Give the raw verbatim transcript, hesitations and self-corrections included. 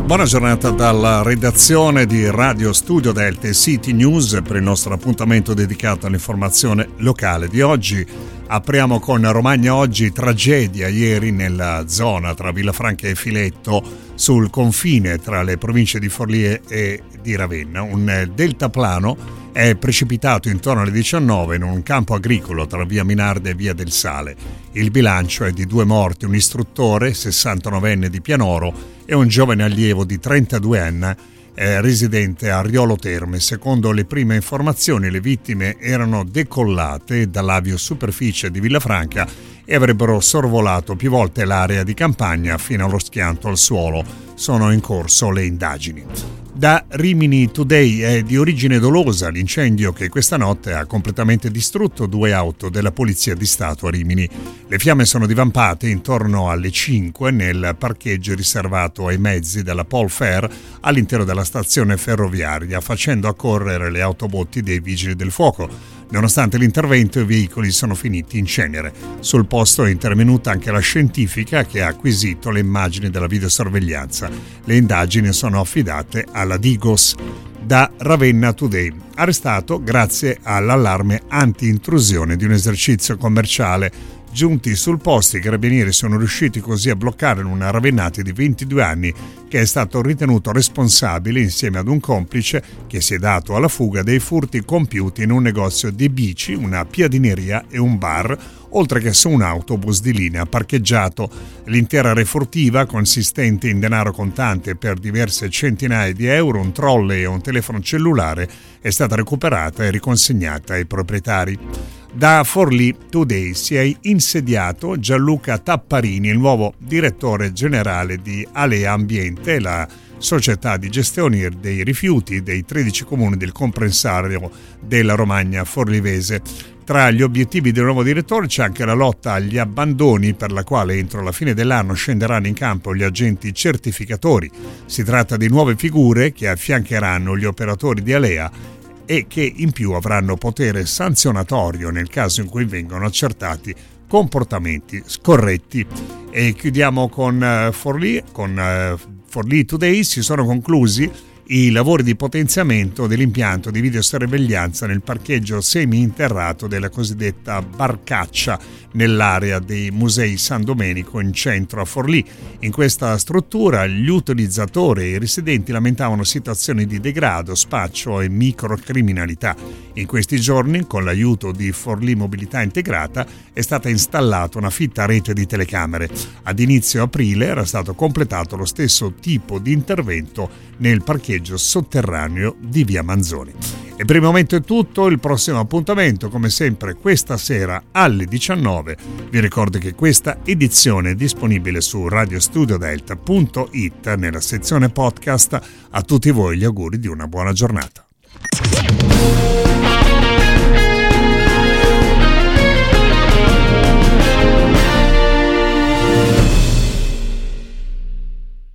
Buona giornata dalla redazione di Radio Studio Delta e City News per il nostro appuntamento dedicato all'informazione locale di oggi. Apriamo con Romagna Oggi, tragedia ieri nella zona tra Villafranca e Filetto sul confine tra le province di Forlì e di Ravenna. Un deltaplano è precipitato intorno alle diciannove in un campo agricolo tra via Minarda e via del Sale. Il bilancio è di due morti, un istruttore sessantanovenne di Pianoro e un giovane allievo di trentadue anni eh, residente a Riolo Terme. Secondo le prime informazioni, le vittime erano decollate dall'aviosuperficie di Villafranca e avrebbero sorvolato più volte l'area di campagna fino allo schianto al suolo. Sono in corso le indagini. Da Rimini Today è di origine dolosa l'incendio che questa notte ha completamente distrutto due auto della Polizia di Stato a Rimini. Le fiamme sono divampate intorno alle cinque nel parcheggio riservato ai mezzi della Polfair all'interno della stazione ferroviaria, facendo accorrere le autobotti dei Vigili del Fuoco. Nonostante l'intervento, i veicoli sono finiti in cenere. Sul posto è intervenuta anche la scientifica che ha acquisito le immagini della videosorveglianza. Le indagini sono affidate alla Digos. Da Ravenna Today, arrestato grazie all'allarme anti-intrusione di un esercizio commerciale. Giunti sul posto, i carabinieri sono riusciti così a bloccare un ravennate di ventidue anni che è stato ritenuto responsabile insieme ad un complice che si è dato alla fuga dei furti compiuti in un negozio di bici, una piadineria e un bar, oltre che su un autobus di linea parcheggiato. L'intera refurtiva, consistente in denaro contante per diverse centinaia di euro, un trolley e un telefono cellulare, è stata recuperata e riconsegnata ai proprietari. Da Forlì Today si è insediato Gianluca Tapparini, il nuovo direttore generale di Alea Ambiente, la società di gestione dei rifiuti dei tredici comuni del comprensorio della Romagna forlivese. Tra gli obiettivi del nuovo direttore c'è anche la lotta agli abbandoni, per la quale entro la fine dell'anno scenderanno in campo gli agenti certificatori. Si tratta di nuove figure che affiancheranno gli operatori di Alea e che in più avranno potere sanzionatorio nel caso in cui vengano accertati comportamenti scorretti. E chiudiamo con uh, Forlì, con uh, Forlì Today. Si sono conclusi i lavori di potenziamento dell'impianto di videosorveglianza nel parcheggio semi-interrato della cosiddetta Barcaccia nell'area dei Musei San Domenico in centro a Forlì. In questa struttura gli utilizzatori e i residenti lamentavano situazioni di degrado, spaccio e microcriminalità. In questi giorni, con l'aiuto di Forlì Mobilità Integrata, è stata installata una fitta rete di telecamere. Ad inizio aprile era stato completato lo stesso tipo di intervento nel parcheggio sotterraneo di via Manzoni. E per il momento è tutto. Il prossimo appuntamento, come sempre, questa sera alle diciannove. Vi ricordo che questa edizione è disponibile su radiostudio delta punto it nella sezione podcast. A tutti voi gli auguri di una buona giornata.